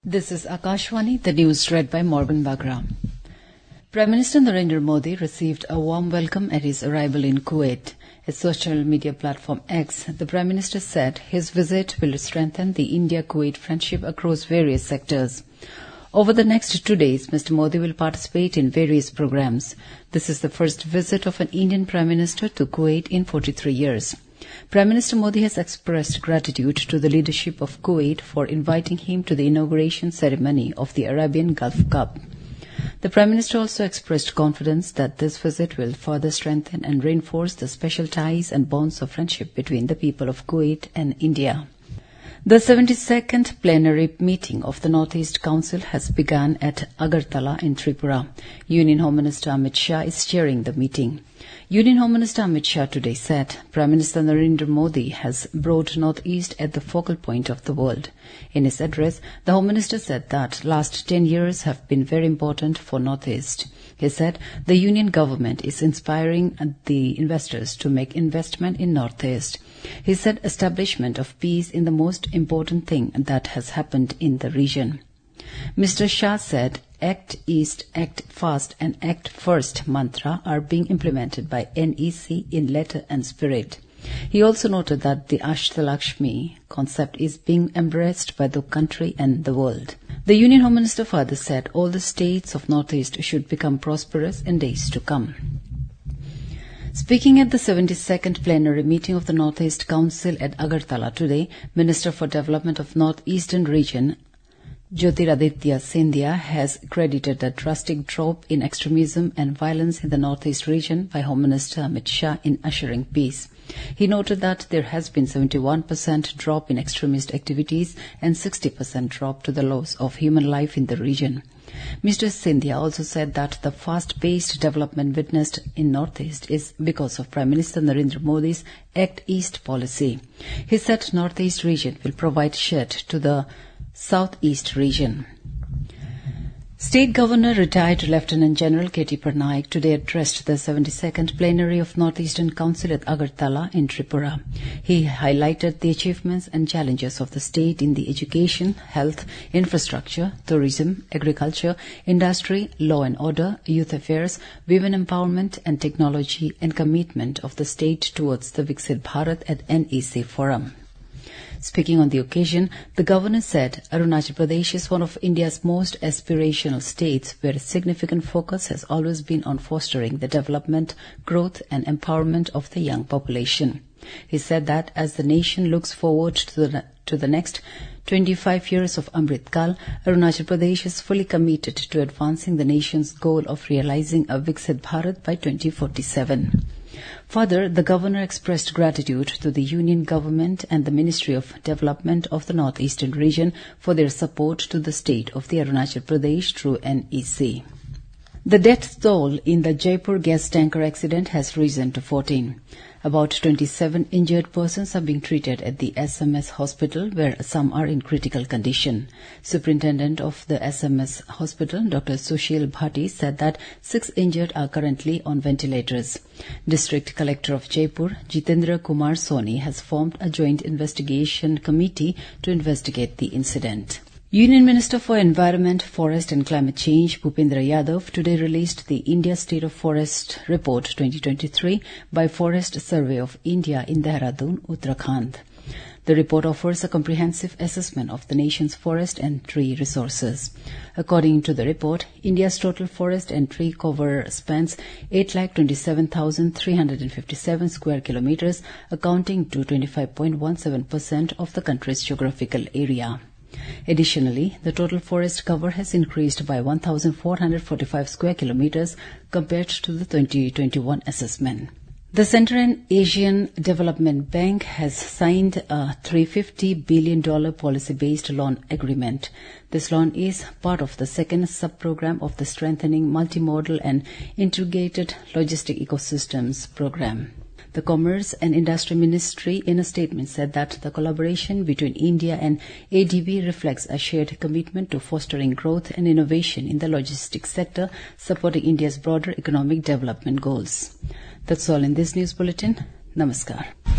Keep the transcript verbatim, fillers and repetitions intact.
This is Akashvani, the news read by Morgan Bagra. Prime Minister Narendra Modi received a warm welcome at his arrival in Kuwait. At social media platform X, the Prime Minister said his visit will strengthen the India-Kuwait friendship across various sectors. Over the next two days, Mister Modi will participate in various programs. This is the first visit of an Indian Prime Minister to Kuwait in forty-three years. Prime Minister Modi has expressed gratitude to the leadership of Kuwait for inviting him to the inauguration ceremony of the Arabian Gulf Cup. The Prime Minister also expressed confidence that this visit will further strengthen and reinforce the special ties and bonds of friendship between the people of Kuwait and India. The seventy-second plenary meeting of the North East Council has begun at Agartala in Tripura. Union Home Minister Amit Shah is chairing the meeting. Union Home Minister Amit Shah today said Prime Minister Narendra Modi has brought North East at the focal point of the world. In his address, the Home Minister said that last ten years have been very important for North East. He said the Union government is inspiring the investors to make investment in North East. He said establishment of peace is the most important thing that has happened in the region. Mister Shah said Act East, Act Fast and Act First mantra are being implemented by N E C in letter and spirit. He also noted that the Ashtalakshmi concept is being embraced by the country and the world. The Union Home Minister further said all the states of North East should become prosperous in days to come. Speaking at the seventy-second plenary meeting of the North East Council at Agartala today, Minister for Development of North Eastern Region Jyotiraditya Scindia has credited the drastic drop in extremism and violence in the North East region by Home Minister Amit Shah in ushering peace. He noted that there has been seventy-one percent drop in extremist activities and sixty percent drop to the loss of human life in the region. Mister Scindia also said that the fast-paced development witnessed in North East is because of Prime Minister Narendra Modi's Act East policy. He said North East region will provide shade to the South East region. State Governor retired Lieutenant General K T Parnaik today addressed the seventy-second plenary of North Eastern Council at Agartala in Tripura. He highlighted the achievements and challenges of the state in the education, health, infrastructure, tourism, agriculture, industry, law and order, youth affairs, women empowerment and technology, and commitment of the state towards the Viksit Bharat at N E C Forum. Speaking on the occasion, the governor said Arunachal Pradesh is one of India's most aspirational states where a significant focus has always been on fostering the development, growth and empowerment of the young population. He said that as the nation looks forward to the, to the next twenty-five years of Amrit Kal, Arunachal Pradesh is fully committed to advancing the nation's goal of realizing a Viksit Bharat by twenty forty-seven. Further, the governor expressed gratitude to the Union Government and the Ministry of Development of the North Eastern region for their support to the state of the Arunachal Pradesh through N E C. The death toll in the Jaipur gas tanker accident has risen to fourteen. About twenty-seven injured persons are being treated at the S M S hospital, where some are in critical condition. Superintendent of the S M S hospital, Doctor Sushil Bhatti, said that six injured are currently on ventilators. District Collector of Jaipur, Jitendra Kumar Soni, has formed a joint investigation committee to investigate the incident. Union Minister for Environment, Forest and Climate Change, Bhupendra Yadav, today released the India State of Forest Report twenty twenty-three by Forest Survey of India in Dehradun, Uttarakhand. The report offers a comprehensive assessment of the nation's forest and tree resources. According to the report, India's total forest and tree cover spans eight lakh twenty-seven thousand three hundred fifty-seven square kilometers, accounting to twenty-five point one seven percent of the country's geographical area. Additionally, the total forest cover has increased by one thousand four hundred forty-five square kilometers compared to the twenty twenty-one assessment. The Central Asian Development Bank has signed a three hundred fifty billion dollars policy-based loan agreement. This loan is part of the second sub-program of the Strengthening Multimodal and Integrated Logistic Ecosystems program. The Commerce and Industry Ministry in a statement said that the collaboration between India and A D B reflects a shared commitment to fostering growth and innovation in the logistics sector, supporting India's broader economic development goals. That's all in this news bulletin. Namaskar.